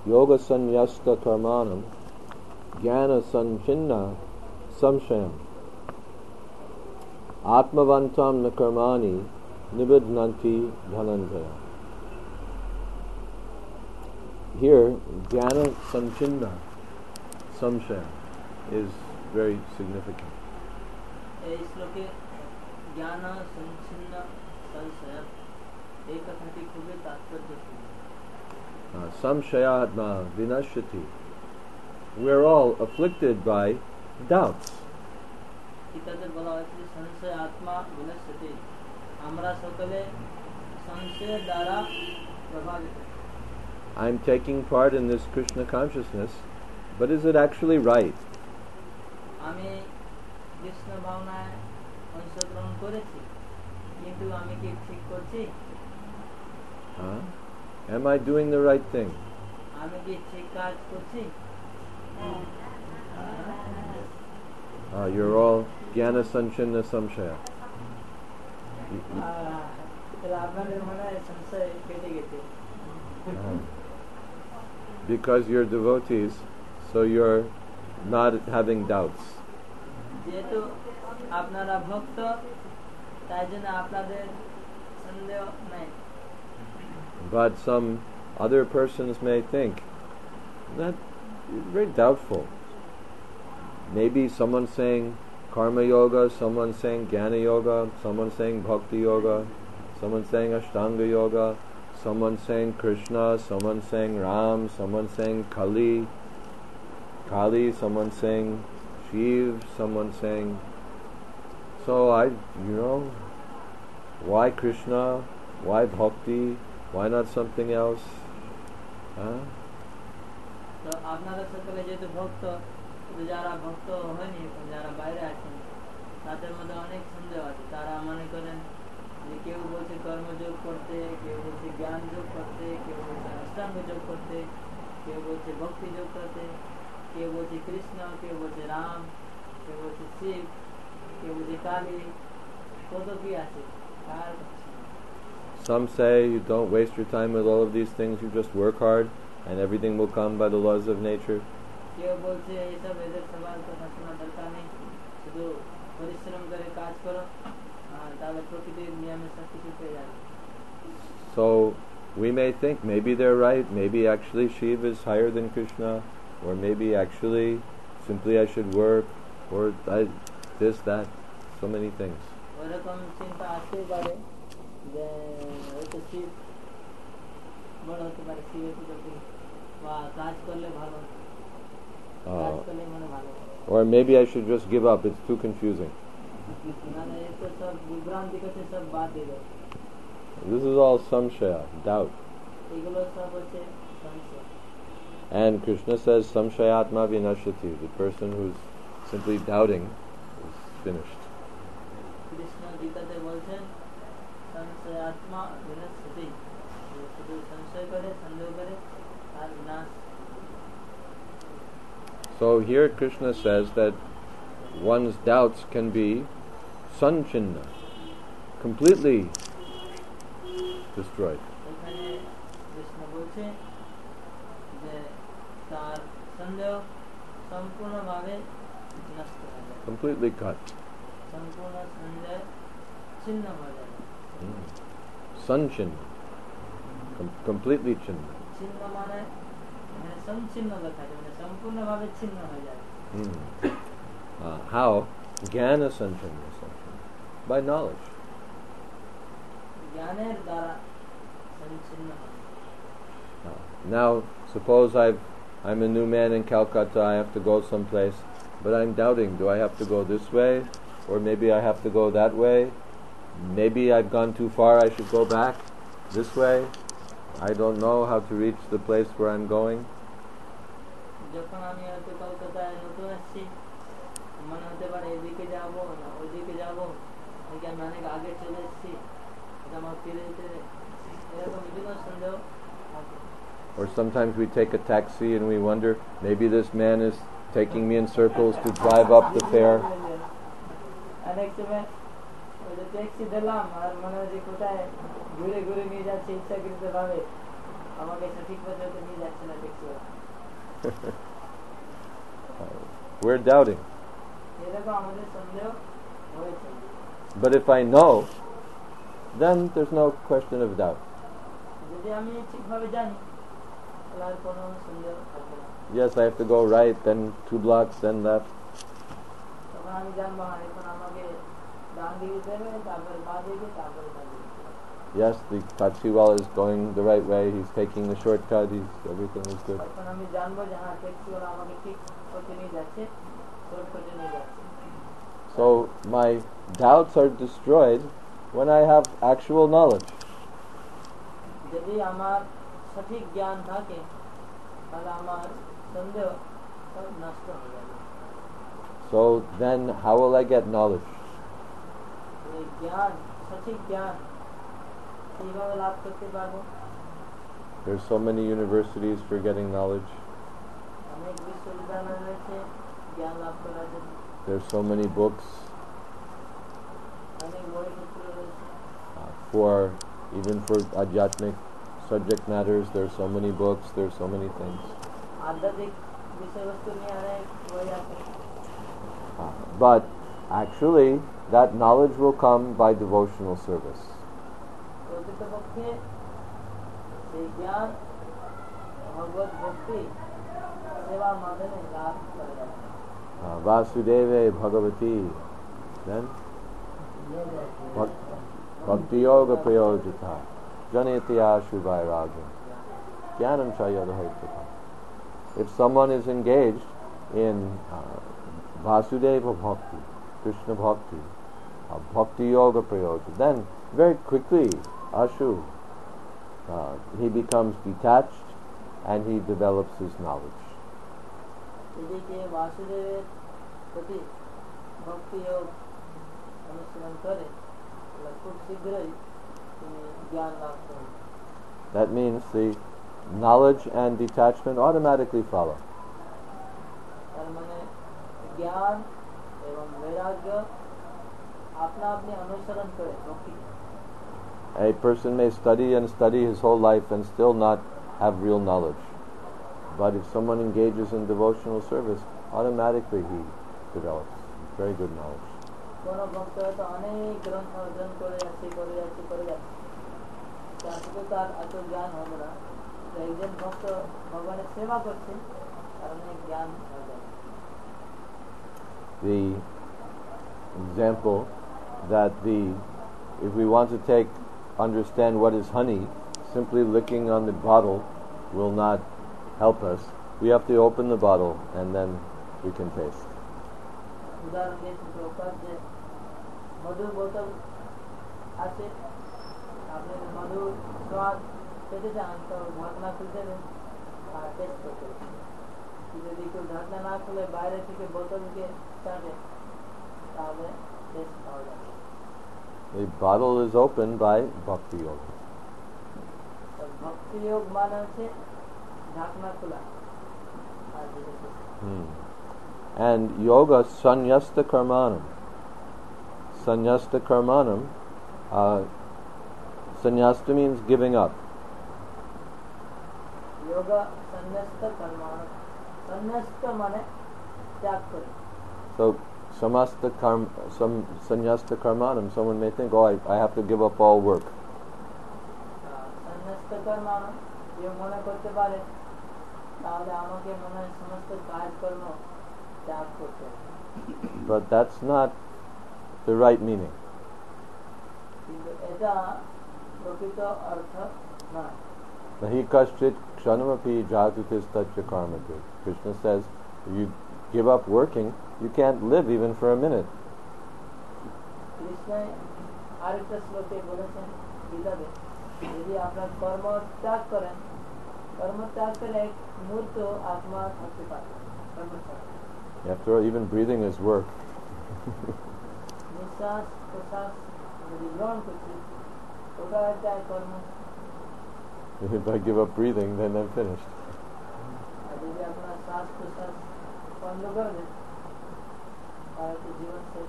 yoga sanyasta karmanam jnana sanchinna samshayam atmavantam na karmani nibidnanti dhananjaya. Here, jnana sanchinna samshayam is very significant. Samshayatma vinashyati. We're all afflicted by doubts. I'm taking part in this Krishna consciousness, but is it actually right? Am I doing the right thing? You're all jnana sanchinna samshaya. Because you're devotees, so you're not having doubts. But some other persons may think that it's very doubtful. Maybe someone's saying karma yoga, someone's saying jnana yoga, someone's saying bhakti yoga, someone's saying ashtanga yoga, someone's saying Krishna, someone's saying Ram, someone's saying Kali, someone's saying Shiv, someone's saying... So why Krishna? Why bhakti? Why not something else? যারা ভক্ত হয়নি, যারা বাইরে আছেন, তাদের মধ্যে অনেক সন্দেহ আছে। তারা মনে করেন যে কেউ বলছে কর্মযোগ করতে, কেউ বলছে জ্ঞান যোগ করতে, কেউ বলছে অষ্টাঙ্গ যোগ করতে, কেউ বলছে ভক্তি যোগ করতে, কেউ বলছে কৃষ্ণ, কেউ বলছে রাম, কেউ বলছে শিব, কেউ বলছে কালী, কত কি আছে। Some say you don't waste your time with all of these things, you just work hard and everything will come by the laws of nature. So we may think maybe they're right, maybe actually Shiva is higher than Krishna, or maybe actually simply I should work, or this, that, so many things. Or maybe I should just give up, it's too confusing. This is all samshaya, doubt. And Krishna says samshayatma vinashyati, the person who's simply doubting is finished. So here Krishna says that one's doubts can be sanchinna, completely destroyed. Completely cut. Sanchinna. Completely chinna. How? Jnana sanchinna. By knowledge. Now, suppose I'm a new man in Calcutta, I have to go someplace, but I'm doubting, do I have to go this way? Or maybe I have to go that way? Maybe I've gone too far, I should go back this way? I don't know how to reach the place where I'm going. Or sometimes we take a taxi and we wonder, maybe this man is taking me in circles to drive up the fare. আমাকে সঠিক পথে নিয়ে যাচ্ছে না taxi. We're doubting. এরকম আমাদের সন্দেহ হয়েছে। But if I know, then there's no question of doubt. যদি আমি ঠিকভাবে জানি তাহলে আর কোনো সন্দেহ থাকবে না। Yes, I have to go right, then 2 blocks, then left. তখন আমি জানবো এখন আমাকে ডান দিকে যাবে, তারপরে বাঁ দিকে, তারপরে ডান দিকে। Yes, the taxiwala is going the right way. He's taking the shortcut. Everything is good. তখন আমি জানবো যে হ্যাঁ ট্যাক্সিওয়ালা আমাকে ঠিক পথে নিয়ে যাচ্ছে, শর্টকাটে নিয়ে যাচ্ছে। So my doubts are destroyed when I have actual knowledge. যদি আমার সঠিক জ্ঞান থাকে তাহলে আমার সন্দেহ সব নষ্ট হয়ে যাবে। So then how will I get knowledge? এই জ্ঞান, সঠিক জ্ঞান কিভাবে লাভ করতে পারবো? There's so many universities for getting knowledge. অনেক বিশ্ববিদ্যালয় রয়েছে জ্ঞান লাভ করার জন্য। There's so many books অনেক বইপত্র রয়েছে। even for adhyatmic subject matters. There's so many books. There's so many things. আধ্যাত্মিক বিষয়বস্তু নিয়ে অনেক বই আছে। But actually, that knowledge will come by devotional service. প্রকৃতপক্ষে সেই জ্ঞান ভগবত ভক্তি সেবার মাধ্যমে লাভ করা যাবে। Vasudeve Bhagavati. Then Bhakti Yoga Prayojita Janitya Shuvairaga Jnanam Chayadahotaka. If someone is engaged in Vasudeva Bhakti, Krishna Bhakti, Bhakti Yoga Prayojita, then very quickly Ashu he becomes detached and he develops his knowledge. এদিকে বাসুদেবের প্রতি ভক্তি যোগ অনুশীলন করে খুব শীঘ্রই তিনি জ্ঞান লাভ করেন। That means the knowledge and detachment automatically follow. তার মানে জ্ঞান এবং বৈরাগ্য আপনা আপনি অনুসরণ করে ভক্তি। A person may study and study his whole life and still not have real knowledge. But if someone engages in devotional service, automatically he develops very good knowledge. কোনো ভক্ত হয়তো অনেক গ্রন্থ অর্জন করে যাচ্ছে কিন্তু তার এত জ্ঞান হবে না। একজন ভক্ত ভগবানের সেবা করছে তার অনেক জ্ঞান হয়ে যাবে। The example that if we want to understand what is honey, simply licking on the bottle will not help us. We have to open the bottle and then we can taste. উদাহরণ দিয়েছেন প্রভুপাদ যে মধুর বোতল আছে, আপনি মধুর স্বাদ পেতে চান তো ঢাকনা খুলতে দেন আর টেস্ট করতে দেন। যদি কেউ ঢাকনা না খুলে বাইরে থেকে বোতলকে চাটে তাহলে টেস্ট পাওয়া যাবে। The bottle is opened by Bhakti Yoga. ভক্তি যোগ মানে হচ্ছে ঢাকনা খোলা। And yoga sanyasta karmanam. Sanyasta karmanam. Sanyasta means giving up. Yoga sanyasta karmanam. Sanyasta mane tyag kare. So sanyasta karmanam. Someone may think, I have to give up all work. Sanyasta karmanam. Ye mone korte pare তাহলে আমাকে মনে হয় সমস্ত কাজকর্ম ত্যাগ করতে হবে। But that's not the right meaning. কিন্তু এটা প্রকৃত অর্থ নয়। Nahi kaschit kshanamapi jatutistajya karmate. Krishna says, if you give up working, you can't live even for a minute. Krishna আরেকটা শ্লোকে বলেছেন গীতাতে, যদি আপনার কর্ম ত্যাগ করেন, কর্ম ত্যাগ করে এক মুহূর্ত আত্মা থাকতে পারে। After all, even breathing is work. নিঃশ্বাস প্রশ্বাস যদি গ্রহণ করছি ওটা একটা কর্ম। If I give up breathing, then I'm finished. আর যদি আপনার শ্বাস প্রশ্বাস বন্ধ করে দেন তাহলে তো জীবন শেষ।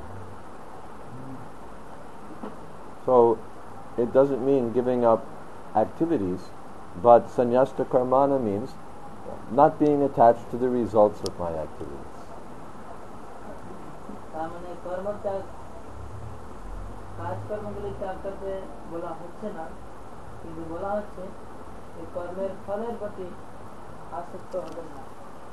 So it doesn't mean giving up activities, but sannyasta karmana means not being attached to the results of my activities. তার মানে কর্ম ত্যাগ, কাজ কর্মগুলি ত্যাগ করতে বলা হচ্ছে না, কিন্তু বলা হচ্ছে এই কর্মের ফলের প্রতি আসক্ত হবেন না।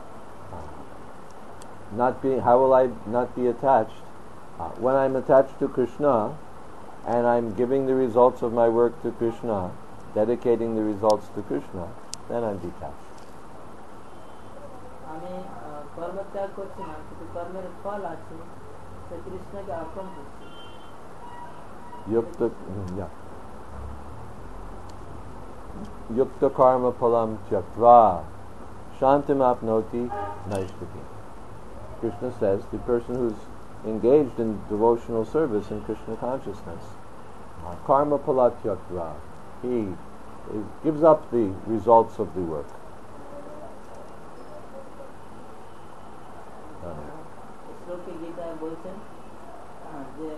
How will I not be attached? When I'm attached to Krishna and I'm giving the results of my work to Krishna, dedicating the results to Krishna, then I'm detached. আমি কর্ম ত্যাগ করছি না, কিন্তু কর্মের ফল আছে, সে কৃষ্ণকে অর্পণ করছি। Yukta karma palam tyaktva shantim apnoti naishtaki. Krishna says the person who's engaged in devotional service in Krishna consciousness, karma pala tyaktva, he gives up the results of the work. শ্লোকে গীতায় বলছেন যে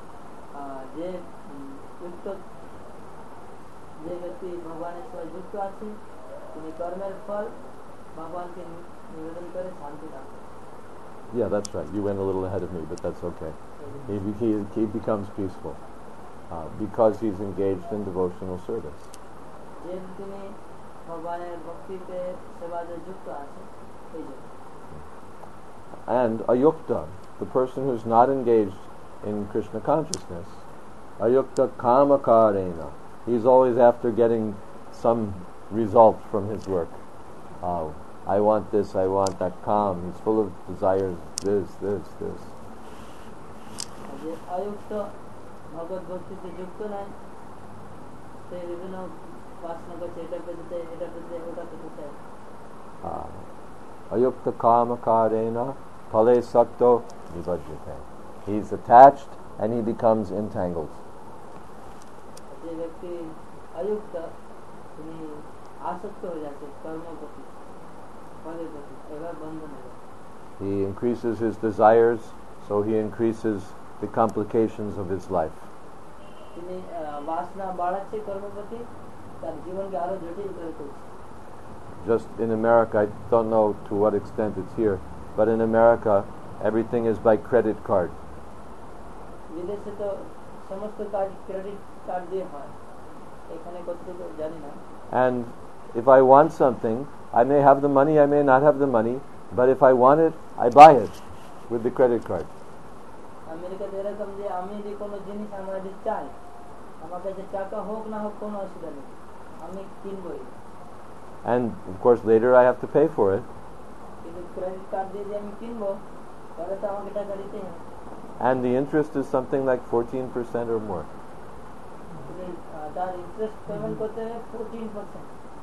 যে ব্যক্তি ভগবানের সঙ্গে যুক্ত আছে তিনি কর্মের ফল ভগবানকে নিবেদন করে শান্তি লাভ করে। Yeah, that's right. You went a little ahead of me, but that's okay. He becomes peaceful because he's engaged in devotional service. যে তিনি ভগবানের ভক্তিতে সেবাতে যুক্ত আছে এই জন্য। And ayukta, the person who's not engaged in Krishna consciousness, ayukta kamakarena, he's always after getting some result from his work. I want this, I want that, kam. He's full of desires, this. যে আয়ুক্ত ভগবত ভক্তিতে যুক্ত নাই, সে বিভিন্ন বাসনা করছে, এটা পেতে ওটা পেতে চায়। Ayukta kamakarena pale sakto nibajyate. He's attached and he becomes entangled. যে ব্যক্তি আয়ুক্ত তিনি আসক্ত হয়ে যাচ্ছে কর্মের প্রতি, ফলের প্রতি, এবার বন্ধন হয়ে যাচ্ছে। He increases his desires, so he increases the complications of his life. তিনি বাসনা বাড়াচ্ছে কর্মের প্রতি, তার জীবনকে আরো জটিল করে তুলছে। Just in America, I don't know to what extent it's here, but in America, everything is by credit card. বিদেশে তো সমস্ত কাজ ক্রেডিট কার্ড দিয়ে হয়, এখানে কতটুকু জানি না। And if I want something, I may have the money, I may not have the money, but if I want it, I buy it with the credit card. আমেরিকাতে এরকম যে আমি যদি কোনো জিনিস আমার যদি চাই, আমার কাছে টাকা হোক না হোক কোনো অসুবিধা নেই, আমি কিনবই। And of course later I have to pay for it. কিন্তু ক্রেডিট কার্ড দিয়ে যে আমি কিনবো, তাহলে তো আমাকে টাকা দিতেই হবে। And the interest is something like 14% or more. তার ইন্টারেস্ট পেমেন্ট করতে হবে 14%।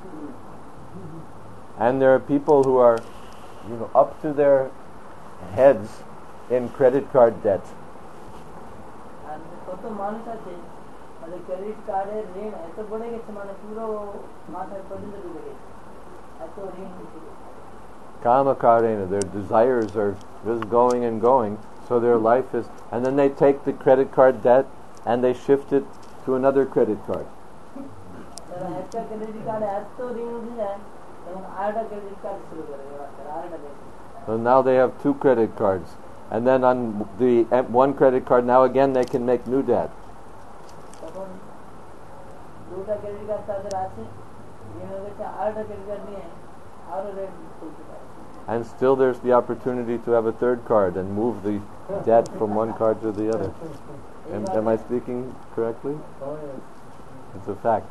And there are people who are, up to their heads in credit card debt. আর কত মানুষ আছে মানে ক্রেডিট কার্ডের ঋণ এত বেড়ে গেছে, মানে পুরো মাথায় পর্যন্ত ডুবে গেছে, এত ঋণ হচ্ছে। Kamakarena, their desires are just going and going, so their life is, and then they take the credit card debt and they shift it to another credit card. তারা একটা ক্রেডিট কার্ডে এত ঋণ উঠে যায়, তখন আরেকটা ক্রেডিট কার্ড শুরু করে আরেকটা দেয়। So now they have two credit cards, and then on the one credit card, now again they can make new debt. তখন দুটা ক্রেডিট কার্ড তাদের আছে, ঋণ হয়ে গেছে, আরেকটা ক্রেডিট কার্ড নিয়ে আরো ঋণ তুলতে পারে। And still there's the opportunity to have a third card and move the debt from one card to the other. Am I speaking correctly? Oh, yes. It's a fact.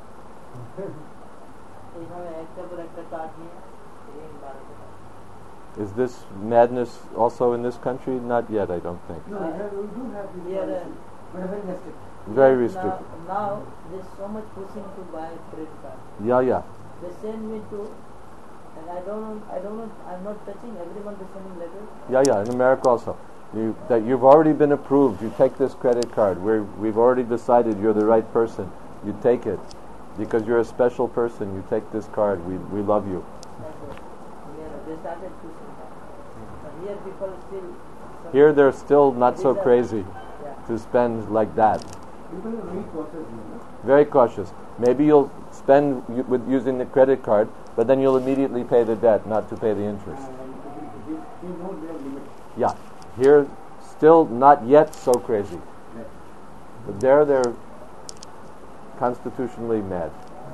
এইভাবে একটা পর একটা card নিয়ে ঋণ বাড়াতে পারে। Is this madness also in this country? Not yet, I don't think. No, we do have these policies, but very restricted. Very restricted. Now there's so much pushing to buy credit card. Yeah. They send me to, and I don't know, I'm not touching, everyone is sending letters. Yeah, in America also. That you've already been approved, you take this credit card, we've already decided you're the right person, you take it. Because you're a special person, you take this card, we love you. They started pushing that. But here people still... Here they're still not so These are- crazy Yeah. to spend like that. People are very cautious, Very cautious. Maybe you'll spend with using the credit card, but then you'll immediately pay the debt, not to pay the interest. They know their limits. Yeah. Here, still not yet so crazy. Right. But there they're constitutionally mad.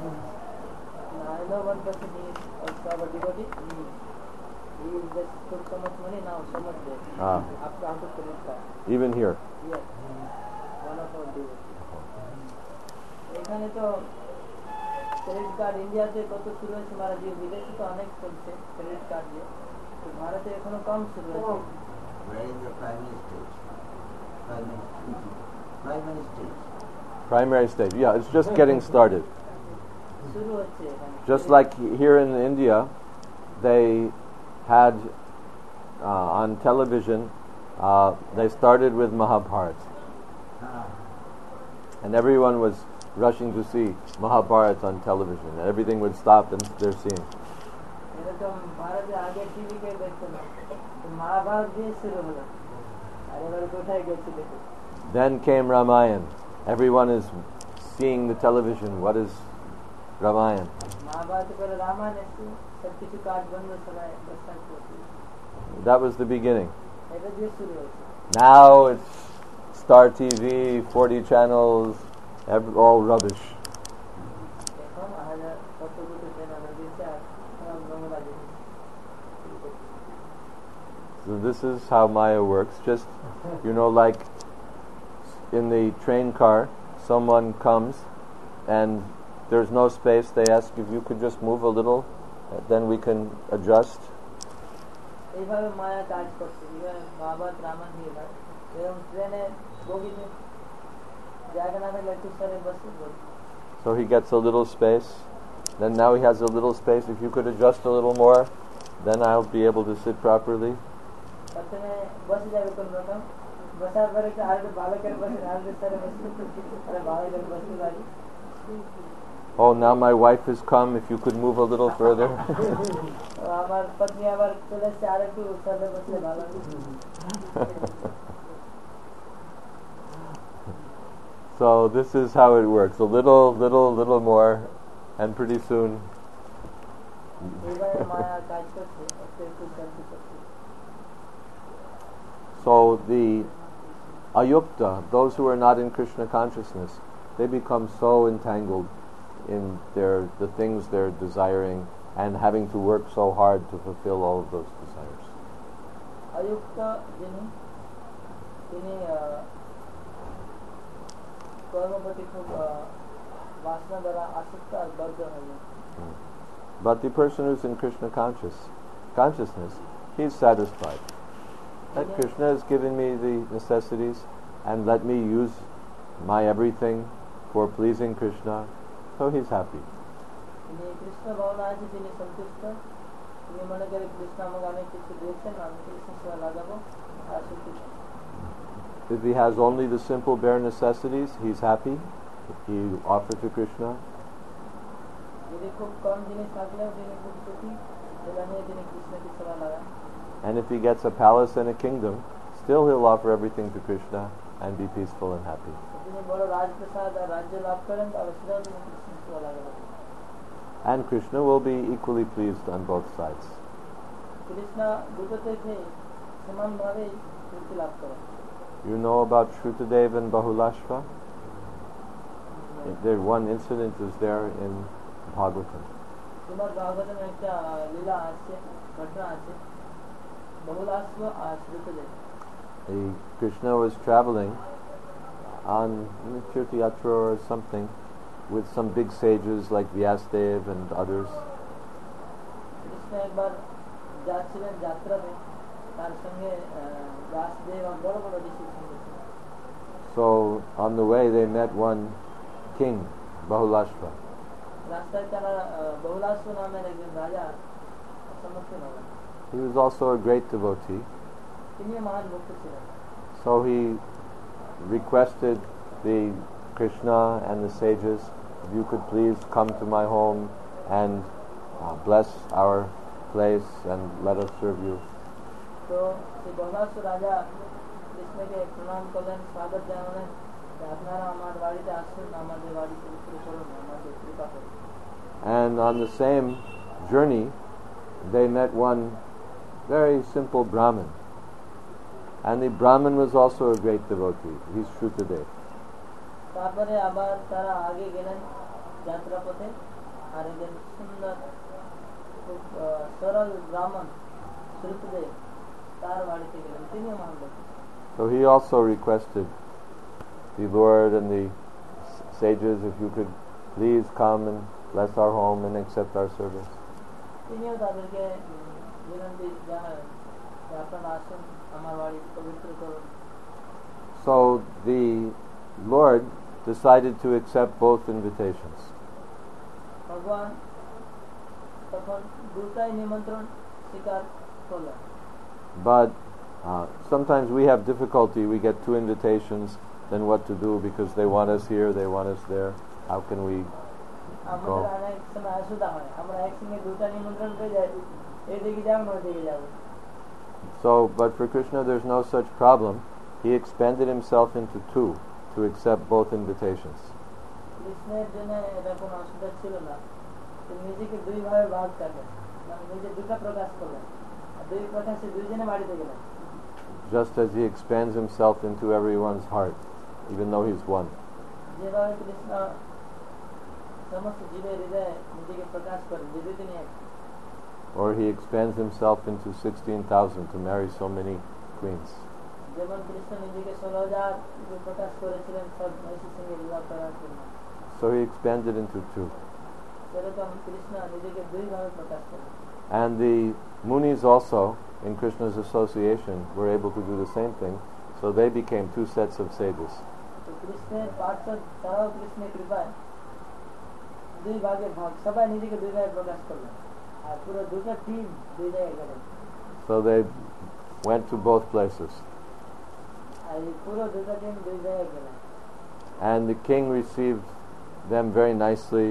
I know one person, he is also our devotee. He just took so much money, now so much debt. After credit card. Even here. Yes. One of our devotees. এখানে তো credit card ইন্ডিয়াতে কত শুরু হয়েছে মারা দিয়ে বিদেশে তো অনেক চলছে ক্রেডিট কার্ড দিয়ে তো ভারতে এখনো কম শুরু হয়েছে Where is the primary stage? Primary stage. Primary stage. Yeah, it's just getting started. শুরু হচ্ছে এখানে Just like here in India, they had on television, they started with Mahabharata. And everyone was rushing to see Mahabharata on television. And everything would stop and they're seeing. এরকম ভারতে আগে TV কে দেখতো না মহাভারত দিয়ে শুরু হলো আর এবার কোথায় গেছে দেখো Then came Ramayana. Everyone is seeing the television. What is Ramayana? Mahabharata করে রামায়ণ এসে সবকিছু কাজ বন্ধ সবাই দর্শন করছে That was the beginning. এটা দিয়ে শুরু হয়েছে Now it's Star TV, 40 channels, all rubbish. এখন হাজার কতগুলো চ্যানেল দিয়েছে আর সব বাংলা দিয়েছে So this is how Maya works. Just, like in the train car, someone comes and there's no space. They ask if you could just move a little, then we can adjust. এইভাবে মায়া কাজ করছে মহাভারত রামায়ণ দিয়ে এরকম ট্রেনে বগিতে জায়গা না থাকলে একটু সরে বসে So he gets a little space. Then now he has a little space. If you could adjust a little more, then I'll be able to sit properly. প্রথমে বসে যাবে কোন রকম বসার পরে আর একটু ভালো করে বসে আর একটু সরে বসে আরে ভালো করে বসতে পারি Oh, now my wife has come. If you could move a little further. আমার পত্নী আবার চলে এসেছে আর একটু সরে বসলে ভালো So this is how it works. A little more, and pretty soon. এইভাবে মায়া কাজ করছে একটু একটু শান্তি করছে So the ayukta, those who are not in Krishna consciousness, they become so entangled in the things they're desiring and having to work so hard to fulfill all of those desires. অযুক্ত যিনি তিনি কর্মপতি খুব বাসনা দ্বারা আসক্ত আর বদ্ধ হয়ে যায় But the person who's in Krishna consciousness, he's satisfied. That Krishna has given me the necessities and let me use my everything for pleasing Krishna, so he's happy. তিনি কৃষ্ণ ভাবনা আছে তিনি সন্তুষ্ট তিনি মনে করে কৃষ্ণ আমাকে অনেক কিছু দিয়েছেন আমি কৃষ্ণ সেবা লাগাবো আর সুখী If he has only the simple bare necessities, he's happy. If he offers to Krishna. যদি খুব কম জিনিস থাকলেও তিনি খুব সুখী যেটা নিয়ে তিনি কৃষ্ণকে সেবা লাগান And if he gets a palace and a kingdom, still he'll offer everything to Krishna and be peaceful and happy. তিনি বড় রাজপ্রসাদ আর রাজ্য লাভ করেন তাহলে সেটাও তিনি কৃষ্ণ সেবা লাগাবেন And Krishna will be equally pleased on both sides. Krishna দুটো থেকে সমানভাবেই তৃপ্তি লাভ করেন You know about Shrutadev and Bahulashva? There one incident is there in Bhagavatam. Shrimad ভাগবতমে একটা লীলা আছে ঘটনা আছে বহুলাশ্ব আর শ্রুতদেব Krishna was traveling on Tirtha Yatra or something with some big sages like Vyasadev and others. Krishna একবার যাচ্ছিলেন যাত্রাতে তার সঙ্গে ব্যাসদেব আর বড় বড় ঋষির সঙ্গে ছিলেন So on the way they met one king, Bahulashva. রাস্তায় তারা বহুলাশ্ব নামের একজন রাজা সম্মুখীন হলেন He was also a great devotee. তিনিও মহান ভক্ত ছিলেন So he requested the Krishna and the sages, if you could please come to my home and bless our place and let us serve you. তো সেই বহুলাশ্ব রাজা কৃষ্ণকে প্রণাম করলেন স্বাগত জানালেন আপনারা আমার বাড়িতে আসুন, আমাদের বাড়ি পবিত্র করুন, আমাদের কৃপা করুন। And on the same journey, they met one very simple Brahmin. And the Brahmin was also a great devotee. He's true today. তারপরে আবার তারা আগে গেলেন যাত্রাপথে, আর একজন সুন্দর খুব সরল ব্রাহ্মণ শ্রুতদেব তার বাড়িতে গেলেন, তিনিও মহান। So he also requested the Lord and the sages, if you could please come and bless our home and accept our service. তিনিও তাদেরকে বিনতি জানালেন যে আপনারা আসুন, আমার বাড়ি পবিত্র করুন। So the Lord decided to accept both invitations. ভগবান তখন দুটাই নিমন্ত্রণ স্বীকার করলেন। But sometimes we have difficulty. We get two invitations, then what to do because they want us here, they want us there. How can we go? আমাদের অনেক সময় অসুবিধা হয়, আমরা একসঙ্গে দুটা নিমন্ত্রণ পেয়ে যাই, এইদিকে যাবো না ওইদিকে যাবো। So, but for Krishna there's no such problem. He expanded himself into two to accept both invitations. কৃষ্ণের জন্য এটা কোনো অসুবিধা ছিল না, তিনি নিজেকে দুই ভাবে ভাগ করলেন, মানে নিজে দুটা প্রকাশ করলেন, আর দুই প্রকাশে দুইজনে বাড়িতে গেলেন। Just as he expands himself into everyone's heart, even though he's one. যেভাবে কৃষ্ণ সমস্ত জীবের হৃদয়ে নিজেকে প্রকাশ করেন, যদি তিনি এক। Or he expands himself into 16,000 to marry so many queens. যেমন কৃষ্ণ নিজেকে 16,000 প্রকাশ করেছিলেন সব মহিষীর সঙ্গে বিবাহ করার জন্য, So he expanded into two. সেরকম কৃষ্ণ নিজেকে দুই ভাবে প্রকাশ করেন। And the Munis also, in Krishna's association, were able to do the same thing. So they became two sets of sages. তো কৃষ্ণের পার্শ্বদ তারাও কৃষ্ণের কৃপায় দুই ভাগে ভাগ, সবাই নিজেকে দুই ভাগে প্রকাশ করলেন, আর পুরো দুটো টিম দুই জায়গায় গেলেন। So they went to both places. আর এই পুরো দুটো টিম দুই জায়গায় গেলেন। And the king received them very nicely.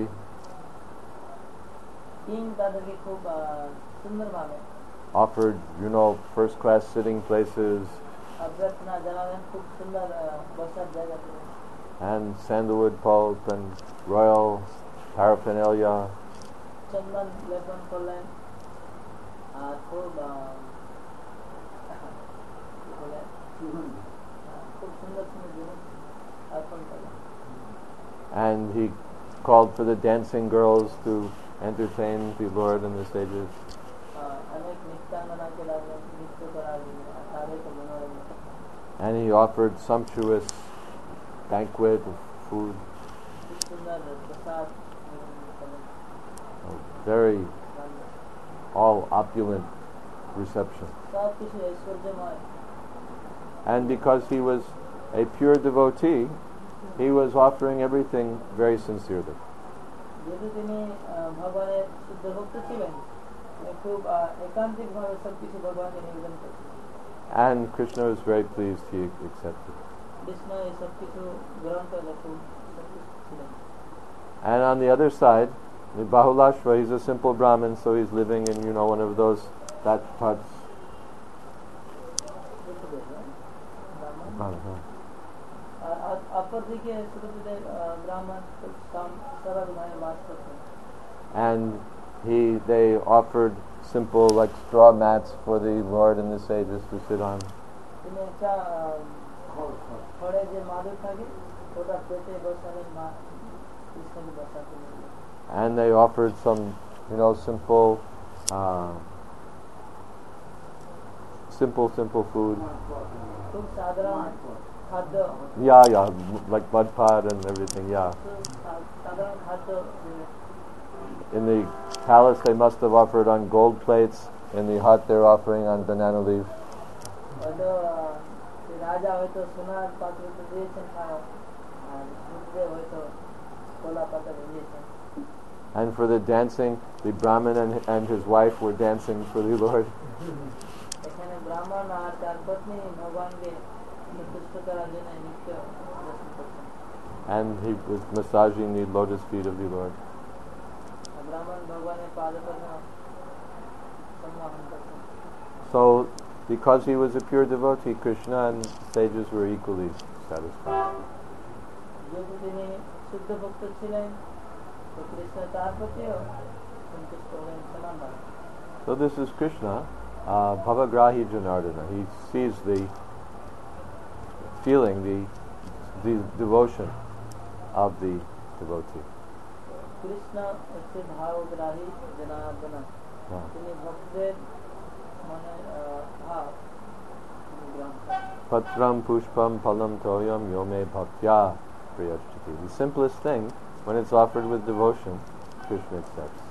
কিং তাদেরকে খুব সুন্দরভাবে Offered, first class sitting places অভ্যর্থনা জানালেন, খুব সুন্দর বসার জায়গা ছিল, and sandalwood pulp and royal paraphernalia. চন্দন লেপন করলেন, আর খুব খুব সুন্দর সুন্দর জিনিস অর্পণ করলেন। And he called for the dancing girls to entertain the Lord and the sages. অনেক নৃত্যাঙ্গনাকে লাগলেন নৃত্য করার জন্য, আর তাদেরকে মনোরঞ্জন। And he offered sumptuous banquet of food, খুব সুন্দর প্রসাদ করলেন, very all opulent reception. সব কিছু ঐশ্বর্যময়। And because he was a pure devotee, he was offering everything very sincerely. যেহেতু তিনি ভগবানের শুদ্ধ ভক্ত ছিলেন, তিনি খুব একান্তিক ভাবে সবকিছু ভগবানকে নিবেদন করছেন। And Krishna was very pleased he accepted. Krishna এই সবকিছু গ্রহণ করলে খুব সন্তুষ্ট ছিলেন। And on the other side, the Bahulashva, he's a simple Brahmin, so he's living in, one of those thatch huts. আর অপরদিকে শ্রুতদেব ব্রাহ্মণ খুব সরল ভাবে বাস করতেন। And they offered simple like straw mats for the Lord and the sages to sit on. তিনি একটা খড়ের যে মাদুর থাকে ওটা পেতে বসালেন, কৃষ্ণকে বসাতে। And they offered some, simple food. খুব সাধারণ খাদ্য, Yeah, like mud pot and everything, yeah. সাধারণ খাদ্য। In the palace they must have offered on gold plates. In the hut they're offering on banana leaf. হয়তো রাজা হয়তো সোনার পাত্রতে দিয়েছেন খাওয়া, আর সূর্যে হয়তো কলা পাতা দিয়েছেন। And for the dancing, the Brahmin and his wife were dancing for the Lord. এখানে ব্রাহ্মণ আর তার পত্নী ভগবানকে সন্তুষ্ট করার জন্য নৃত্য প্রদর্শন করছেন। And he was massaging the lotus feet of the Lord. ব্রাহ্মণ ভগবানের পাদপদ্ম সম্মান করছেন। So, because he was a pure devotee, Krishna and sages were equally satisfied. যেহেতু তিনি শুদ্ধ ভক্ত ছিলেন তো কৃষ্ণ তার প্রতিও সন্তুষ্ট হলেন সমানভাবে। So this is Krishna, Bhavagrahi Janardana. He sees the feeling, the devotion of the devotee. Krishna হচ্ছে ভাবগ্রাহী জনার্দন, Wow. তিনি ভক্তদের মনে ভাব তিনি গ্রহণ করেন। Patram pushpam palam toyam yome bhaktya priyashtati. The simplest thing, when it's offered with devotion, Krishna accepts.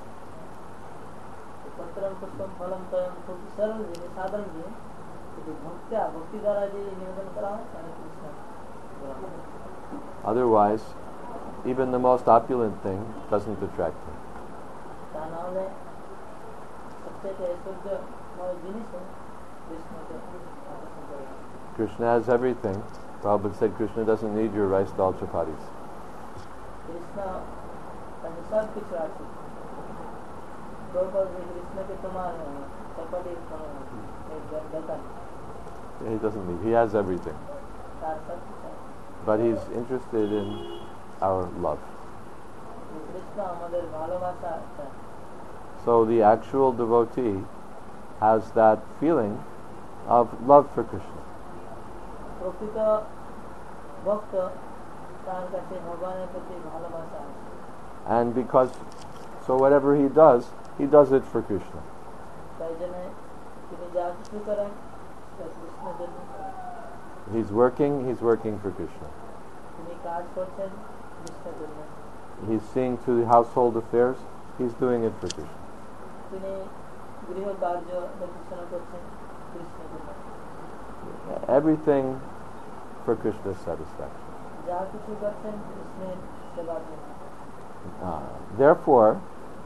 পত্রম Pushpam ফলম তয়ম, খুব সরল জিনিস, সাধারণ জিনিস, কিন্তু ভক্তি দ্বারা যে নিবেদন করা হয় তাহলে কৃষ্ণ গ্রহণ করেন। Otherwise, even the most opulent thing doesn't attract him. তা না হলে সবচেয়ে ঐশ্বর্যময় জিনিসও কৃষ্ণকে আকর্ষণ করে না। Krishna has everything. Prabhupada said Krishna doesn't need your rice dal chapatis. Krishna তাকে সব কিছু আছে। প্রভুপাদ যে কৃষ্ণকে তোমার চপাটি দরকার নেই, He doesn't need. He has everything. তার সব কিছু আছে। But he's interested in our love. Krishna আমাদের ভালোবাসা চায়। So the actual devotee has that feeling of love for Krishna. প্রকৃত ভক্ত তার কাছে ভগবানের প্রতি ভালোবাসা আছে। And because, so whatever he does it for Krishna. তাই জন্য তিনি যা কিছু করেন তা কৃষ্ণের জন্য করেন। He's working for Krishna. তিনি কাজ করছেন কৃষ্ণের জন্য। He's seeing to the household affairs, he's doing it for Krishna. তিনি গৃহ কার্য দেখাশোনা করছেন কৃষ্ণের জন্য। Everything for Krishna's satisfaction. যা কিছু করছেন কৃষ্ণের সেবার জন্য। Therefore,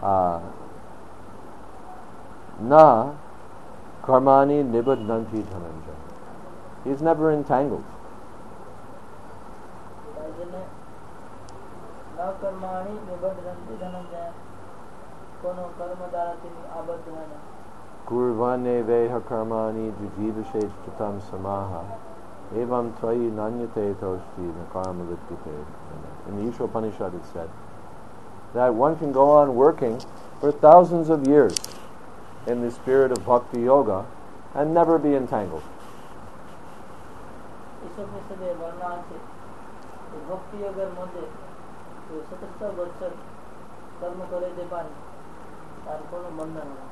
na karmani nibbadnanti dhananjaya. He's never entangled. তাই জন্য নকর্মাণি নিবদ্ধন্তি ধনঞ্জয়, কোন কর্ম দ্বারা তিনি আবদ্ধ হয় না। Kurvane veha karmani jijivasheshtatam samaha evam tvayi nanyate toshti nakarma lityate. In the Ishopanishad it said that one can go on working for thousands of years in the spirit of bhakti yoga and never be entangled. ঈশ্বরনিষদে বর্ণনা আছে যে ভক্তি যোগের মধ্যে শত বছর কর্ম করে যেতে পারে, তার কোনো বন্ধন হবে না,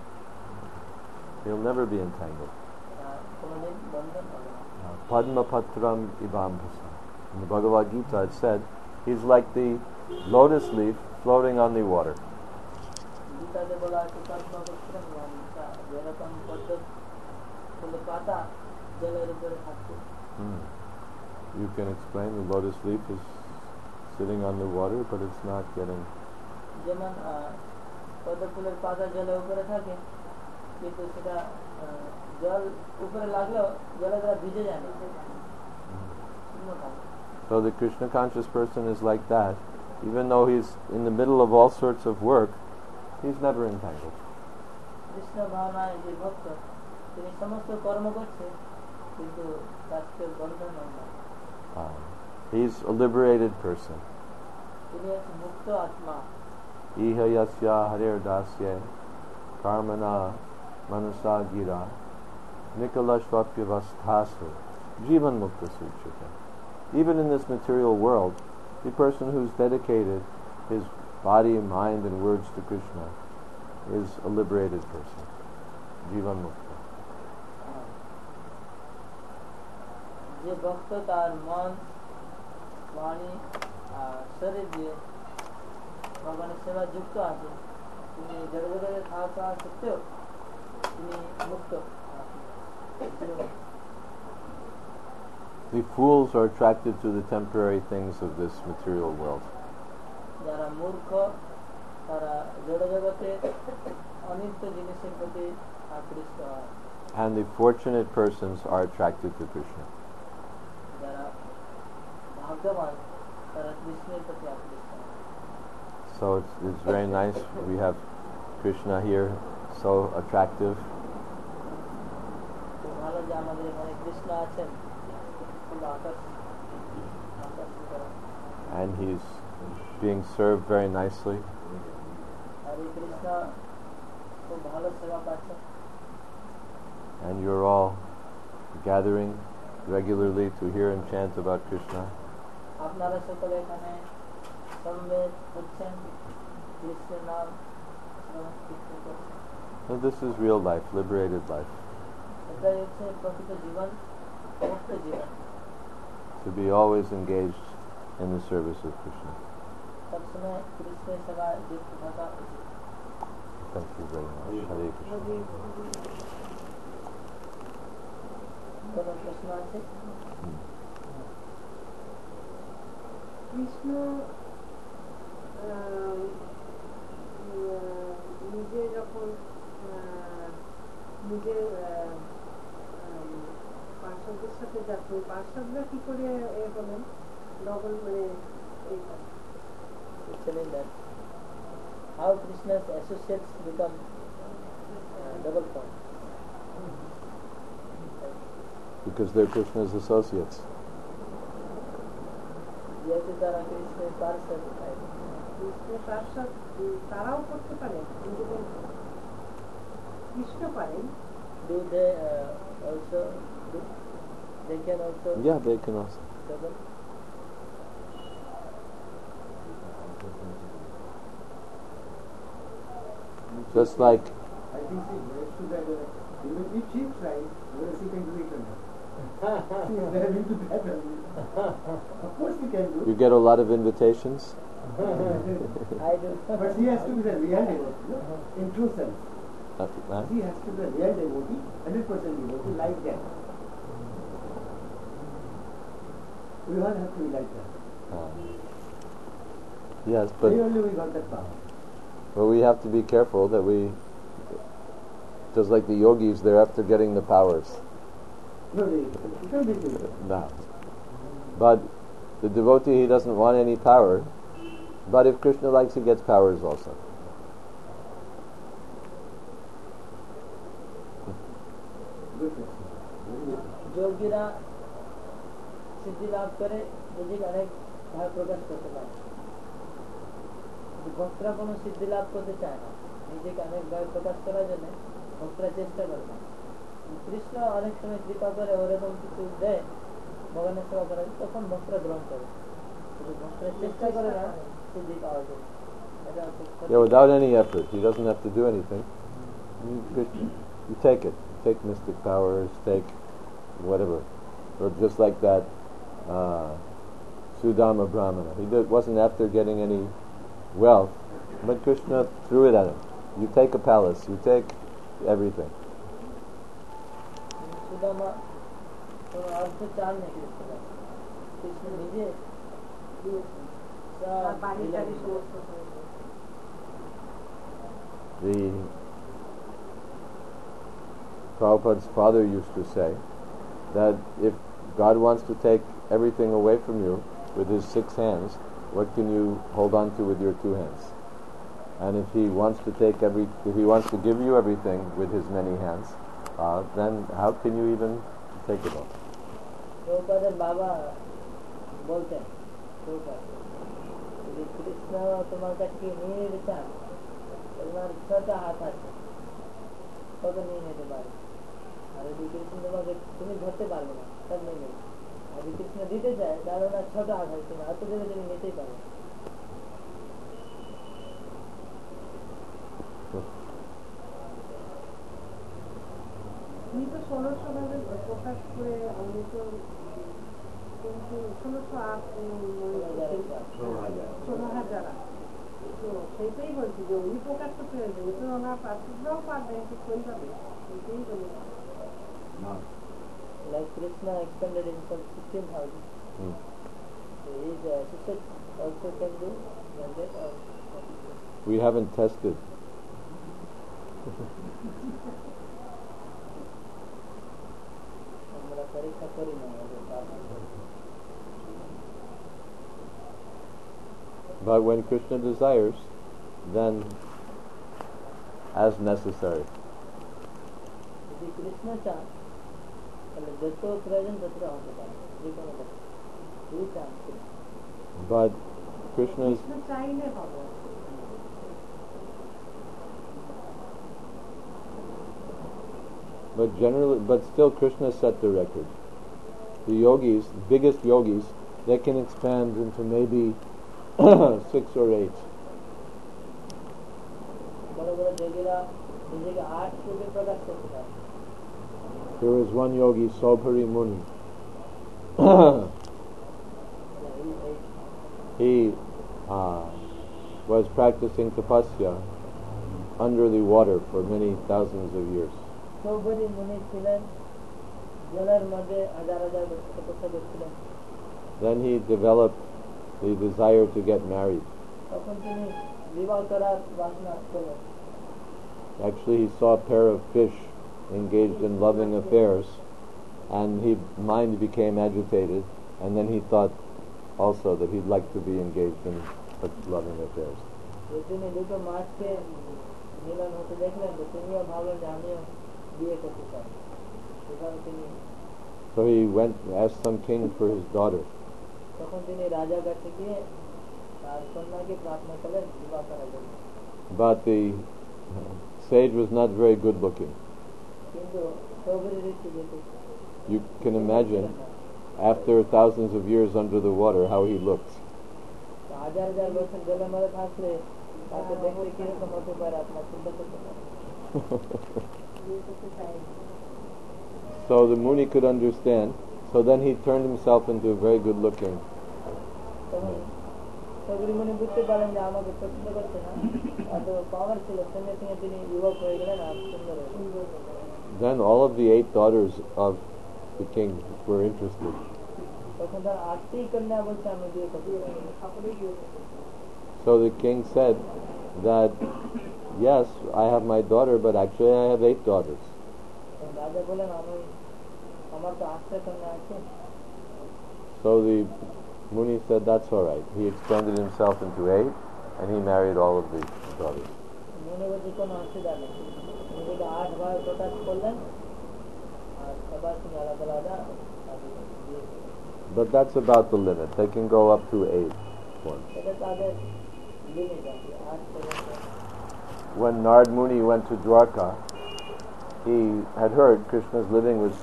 He'll never be entangled. তার কোনোদিন বন্ধন হবে না। Padma patram ibambhasa. In the Bhagavad Gita it said he's like the lotus leaf floating on the water. গীতাতে বলা আছে পদ্মপত্রম ইবাম্বসা, যেরকম পদ্ম ফুলের পাতা জলের উপরে থাকছে। You can explain the lotus leaf is sitting on the water, but it's not getting. যেমন পদ্ম ফুলের পাতা জলের উপরে থাকে, কিন্তু সেটা জল উপরে লাগলেও জলে তারা ভিজে যায় না, শুকনো থাকে। So the Krishna conscious person is like that. Even though he's in the middle of all sorts of work, he's never entangled. Krishna ভাবনায় যে ভক্ত, তিনি সমস্ত কর্ম করছে কিন্তু তার কেউ বন্ধন নয়। He's a liberated person. তিনি হচ্ছে মুক্ত আত্মা। Iha yasya harir dasya karmana manasa gira nikalashvapyavasthasu jivan mukta suchita. Even in this material world, the person who's dedicated his body, mind and words to Krishna is a liberated person. Jivan mukta. যে ভক্ত তার মন, বাণী আর শরীর দিয়ে ভগবানের সেবা যুক্ত আছে, তিনি জড় জগতে থাকা সত্ত্বেও তিনি মুক্ত। The fools are attracted to the temporary things of this material world. যারা মূর্খ তারা জড় জগতে অনিত্য জিনিসের প্রতি আকৃষ্ট হয়। And the fortunate persons are attracted to Krishna. যারা ভাগ্যবান তারা কৃষ্ণের প্রতি আকৃষ্ট হয়। So it's very nice. We have Krishna here, so attractive. খুব ভালো যে আমাদের এখানে কৃষ্ণ আছেন, খুব আকর্ষণ করা। and he's being served very nicely. Hare Krishna খুব ভালো সেবা পাচ্ছে। And you're all gathering regularly to hear and chant about Krishna. আপনারা সকলে এখানে সমবেত হচ্ছেন, কৃষ্ণের নাম শ্রবণ কীর্তন করছেন। So this is real life, liberated life. এটাই হচ্ছে প্রকৃত জীবন, মুক্ত জীবন। To be always engaged in the service of Krishna. সবসময় কৃষ্ণের সেবায় যুক্ত থাকা উচিত। Thank you very much. Hare Krishna. কোনো প্রশ্ন আছে? কৃষ্ণ নিজে যখন নিজের পার্শ্বদের সাথে যাচ্ছেন, পার্শ্বদরা কি করে এ বলেন ডবল মানে এইটা Telling that how Krishna's associates become double form. Because they're Krishna's associates. যেহেতু তারা কৃষ্ণের পার্শ্বদ, কৃষ্ণের পার্শ্বদ তারাও করতে পারে, নিজেদের কৃষ্ণ পারেন। do they also they can also Yeah, they can also. double? Just like I think she relates to that. Even if she tries, whether she can do it or not. She is there into that only. Of course she can do. you get a lot of invitations. I do. But she has to be the real devotee, no? In true sense. Huh? She has to be the real devotee, 100% devotee, like that. We all have to be like that. Yes, Then but only we got that power. we have to be careful that we, just like the yogis, they're after getting the powers. No, they don't be true. No. But the devotee, he doesn't want any power. But if Krishna likes, he gets powers also. Good question. Very good. যোগীরা সিদ্ধি লাভ করে নিজেকে অনেক ভাবে প্রকাশ করতে পারে, ভক্তরা কোনো সিদ্ধি লাভ করতে চায় না, নিজেকে অনেক ভাবে প্রকাশ করার জন্য ভক্তরা চেষ্টা করে না। কৃষ্ণ অনেক সময় কৃপা করে ওরকম কিছু দেয় ভগবানের সেবা করার, তখন ভক্তরা গ্রহণ করে, কিন্তু ভক্তরা চেষ্টা করে না সিদ্ধি পাওয়ার জন্য। এটা হচ্ছে Yeah, without any effort. He doesn't have to do anything. You take it. Take mystic powers, take whatever. Or just like that Sudama Brahmana. Wasn't after getting any wealth, but Krishna threw it at him. You take a palace, you take everything. Sudama কোনো অর্থ চান নাকি কৃষ্ণ নিজে আর বাড়ি টাড়ি সমস্ত The Prabhupada's father used to say that if God wants to take everything away from you with his 6 hands, what can you hold on to with your 2 hands? And if he wants to give you everything with his many hands, then how can you even take it all? প্রভুপাদের বাবা বলতেন, প্রভুপাদ যদি কৃষ্ণ তোমার কাছে নিয়ে নিতে চান, তোমার 6টা হাত আছে, কত নিয়ে নিতে পারে। আর যদি কৃষ্ণ তোমাকে তুমি ধরতে পারবে না, সব নিয়ে নেবে। আর যদি কৃষ্ণ দিতে চায়, তাহলে ওনার 6টা হাত আছে, তুমি হাত দেবে, তুমি নিতেই পারবে। উনি তো 1600 ভাবে প্রকাশ করে, উনি তো কিন্তু 1608 16,000। তো সেইটাই বলছি যে উনি প্রকাশ করতে হয়েছে, উনি তো ওনার পার্থক্যও পারবেন, কিন্তু সেইভাবে সেইটাই বলি। Like Krishna expanded himself 16,000. So his associates also can do like that, or We haven't tested. আমরা পরীক্ষা করি না আমাদের পাপ। But when Krishna desires, then as necessary. যদি কৃষ্ণ চান তাহলে যত প্রয়োজন ততটা হতে পারে, যে কোনো কথা যদি চান। But Krishna's কৃষ্ণ চাইলে হবে। but still Krishna set the record. The yogis, biggest yogis, they can expand into maybe 6 or 8. বড় বড় যোগীরা নিজেকে 8 রূপে প্রকাশ করতে পারে। There was one yogi, Sobhari Muni. He was practicing tapasya under the water for many thousands of years. সৌভরি মুনি ছিলেন, জলের মধ্যে হাজার হাজার বছর তপস্যা করছিলেন। Then he developed the desire to get married. তখন তিনি বিবাহ করার বাসনা করলেন। Actually, he saw a pair of fish engaged in loving affairs, and his mind became agitated, and then he thought also that he'd like to be engaged in such loving affairs. তিনি দুটো মাছকে মিলন হতে দেখলেন, তো তিনিও ভাবলেন যে আমিও বিয়ে করতে চাই। সেখানে তিনি So he went and asked some king for his daughter. তখন তিনি রাজার কাছে গিয়ে তার কন্যাকে প্রার্থনা করলেন বিবাহ করার জন্য। But the sage was not very good looking. কিন্তু সৌভরির ইচ্ছে যেতে You can imagine, after thousands of years under the water, how he looked. হাজার হাজার বছর জলের মধ্যে থাকলে তাকে দেখতে কিরকম হতে পারে আপনার চিন্তা করতে পারেন। So the Muni could understand. So then he turned himself into a very good looking. তখন সৌভরি মুনি বুঝতে পারেন যে আমাকে পছন্দ করছে না, এত পাওয়ার ছিল, সঙ্গে সঙ্গে তিনি যুবক হয়ে গেলেন আর সুন্দর হয়ে গেলেন। Then all of the 8 daughters of the king were interested. তখন তার 8টি কন্যা বলছে আমি বিয়ে করতে চাই। So the king said that, yes, I have my daughter, but actually I have 8 daughters. রাজা বলেন আমার তো 8টা কন্যা আছে। So the Muni said, that's all right. He expanded himself into 8, and he married all of the daughters. মনে বলছে কোনো অসুবিধা নেই, নিজেকে 8 ভাবে প্রকাশ করলেন আর সবার সঙ্গে আলাদা আলাদা বিয়ে করলেন। But that's about the limit. They can go up to 8 once. এটা তাদের লিমিট আছে 8 পর্যন্ত। When Narad Muni went to Dwarka, he had heard Krishna's living with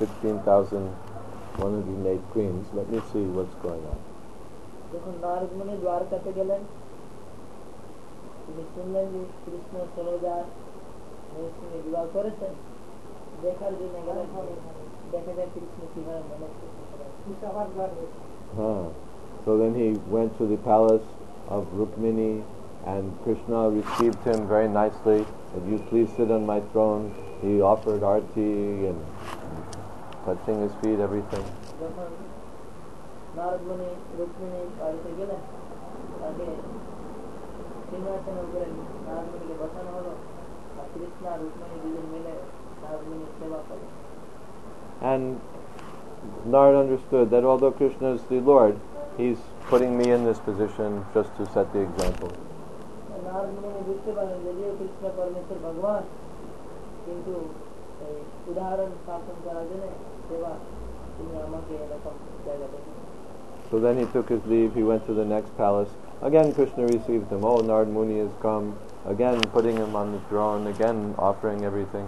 16,108 queens. Let me see what's going on. যখন নারদ মুনি দ্বারকাতে গেলেন, তিনি শুনলেন যে কৃষ্ণ 16,000 মেয়ের সঙ্গে বিবাহ করেছেন। দেখার জন্য গেলেন, দেখা যায় কৃষ্ণ কিভাবে ম্যানেজ করতে। So then he went to the palace of Rukmini, and Krishna received him very nicely. Would you please sit on my throne? He offered arti and touching his feet, everything. যখন নারদ মুনি রুক্মিণী বাড়িতে গেলেন, তাকে সিংহাসনের উপরে নারদ মুনিকে বসানো হলো, আর কৃষ্ণ আর রুক্মিণী দুজন মিলে নারদ মুনির সেবা করলেন। And Narad understood that although Krishna is the Lord, he's putting me in this position just to set the example. Narad মুনি বুঝতে পারেন যদিও কৃষ্ণ পরমেশ্বর ভগবান, কিন্তু এই উদাহরণ স্থাপন করার জন্য সেবা তিনি আমাকে এরকম জায়গা দেন। So then he took his leave, he went to the next palace. Again Krishna received him. Oh, Narad Muni has come. Again putting him on the throne, again offering everything.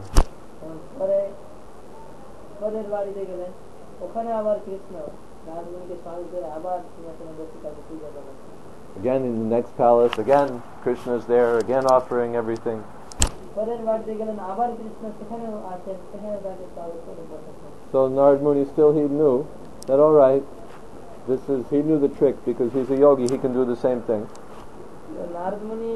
পরের বাড়িতে গেলেন, ওখানে আবার কৃষ্ণ নারদ মুনিকে স্বাগত করে আবার সিংহাসনে বসে তাকে পূজা করেন। Again in the next palace, again Krishna's there, again offering everything. পরের বাড়িতে গেলেন, আবার কৃষ্ণ সেখানেও আছেন, সেখানে তাকে স্বাগত করে বসেছেন। So Narad Muni still he knew that all right, he knew the trick because he's a yogi, he can do the same thing. Narad মুনি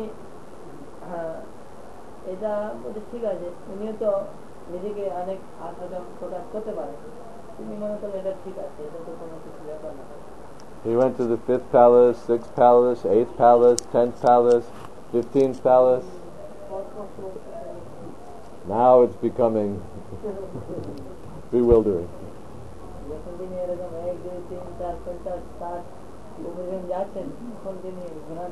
এটা বলতে ঠিক আছে, উনিও তো নিজেকে অনেক আশা প্রকাশ করতে পারেন, তিনি মনে করলেন এটা ঠিক আছে, এটা তো কোনো কিছু ব্যাপার না। He went to the 5th palace, 6th palace, 8th palace, 10th palace, 15th palace. Now it's becoming bewildering. যখন তিনি এরকম 1, 2, 3, 4, 5, 6, 7 উপরে যাচ্ছেন, তখন তিনি ঘোরা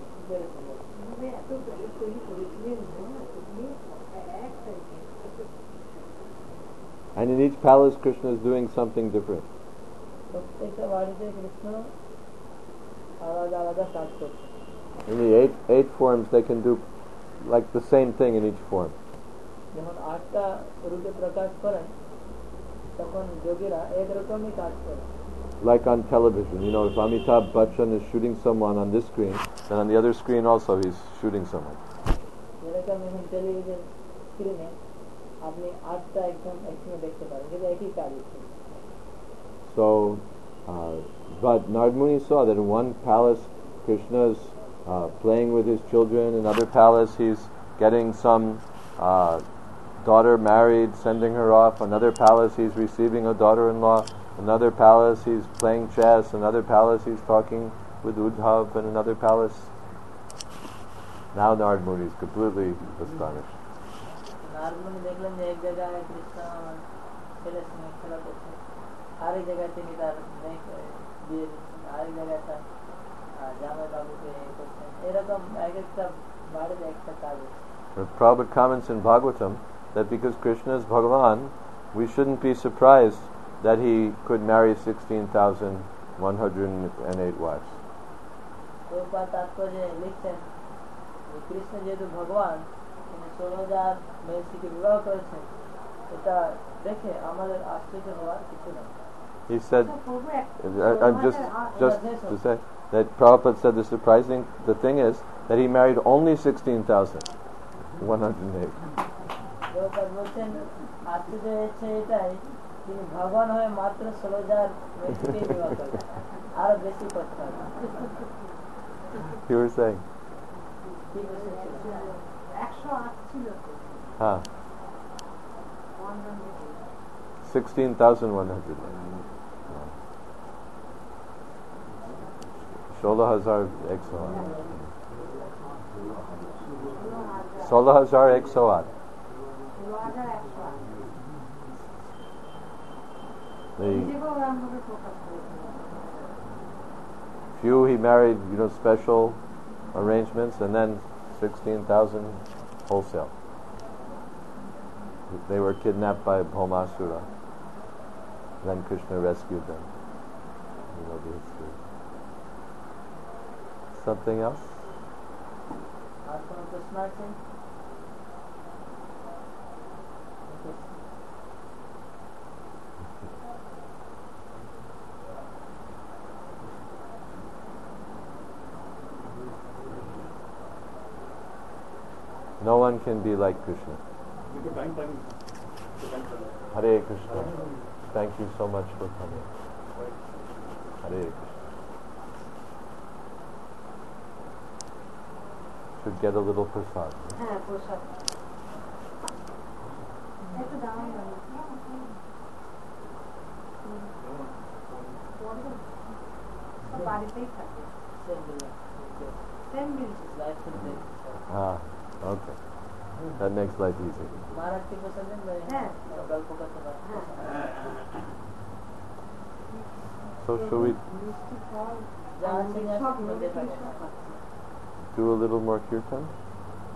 And in each palace Krishna is doing something different. প্রত্যেকটা বাড়িতে কৃষ্ণ আলাদা আলাদা কাজ করছে। In the eight forms, they can do like the same thing in each form. যখন 8টা রূপে প্রকাশ করেন তখন যোগীরা একরকমই কাজ করে। Like on television, if Amitabh Bachchan is shooting someone on this screen, then on the other screen also he's shooting someone. যেরকম এখন television স্ক্রিনে আপনি 8টা একদম একসঙ্গে দেখতে পারেন, কিন্তু একই কাজ হচ্ছে। So, but Narad Muni saw that in one palace Krishna is playing with his children, in another palace he's getting some daughter married, sending her off, another palace he's receiving a daughter-in-law, another palace he's playing chess, another palace he's talking with Uddhav, and another palace. Now Narad Muni is completely astonished. Narad মুনি দেখলেন যে এক জায়গায় কৃষ্ণ ছেলের সঙ্গে খেলা করছে, আরেক জায়গায় তিনি তার মেয়েকে বিয়ে দিচ্ছেন, আরেক জায়গায় তার জামাই বাবুকে করছেন, এরকম এক একটা বাড়িতে একটা কাজ হচ্ছে। Prabhupada comments in Bhagavatam that because Krishna is Bhagavan, we shouldn't be surprised that he could marry 16,108 wives. Prabhupada তাৎপর্যে লিখছেন যে কৃষ্ণ যেহেতু ভগবান, তিনি 16,000 মেয়েকে বিবাহ করেছেন, এটা দেখে আমাদের আশ্চর্য হওয়ার কিছু নেই। He said, I'm just to say that Prabhupada said the thing is that he married only 16,108. Prabhupada বলছেন আশ্চর্য হচ্ছে এটাই, তিনি ভগবান হয়ে মাত্র 16,000 মেয়েকে বিবাহ করেন, আরো বেশি করতে হবে। You were saying? 16,100. 16,108. 16,108. The few he married, special arrangements, and then 16,000 wholesale. They were kidnapped by Bhaumasura. Then Krishna rescued them. You know the history. Something else? No one can be like Krishna. Hare Krishna. Thank you so much for coming. Hare Krishna. Should get a little prasad. Okay. That makes life easy. So should we do a little more kirtan?